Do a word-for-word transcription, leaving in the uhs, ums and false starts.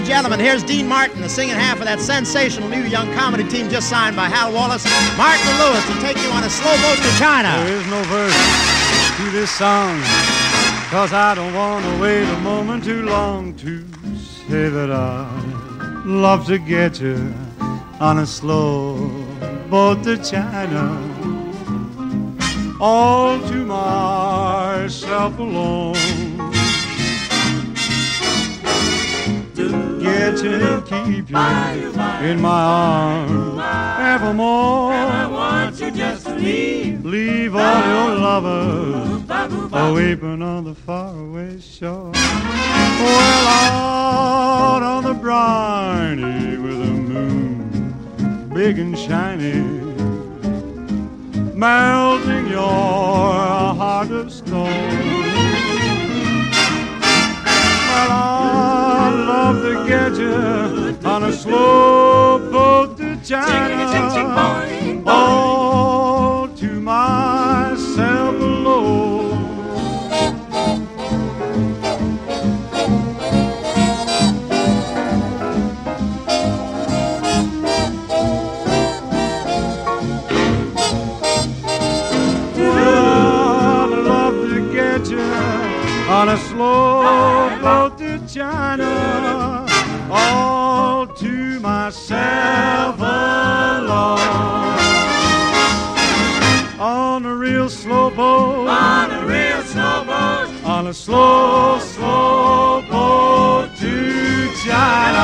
gentlemen, here's Dean Martin, the singing half of that sensational new young comedy team just signed by Hal Wallace, Martin and Lewis, to take you on a slow boat to China. There is no verse to this song, 'cause I don't want to wait a moment too long to say that I'd love to get you on a slow boat to China, all to myself alone. Get you and keep you in my arms evermore. And I want you just to leave. Leave all your lovers a-weeping on the faraway shore. Well, out on the briny with the moon big and shiny, melting your heart of stone. Well, I'd love to get you on a slow boat to China, all to myself alone. I'd love to get you on a slow boat to China, all to myself alone. On a real slow boat, On a real slow boat, on a slow, slow boat to China.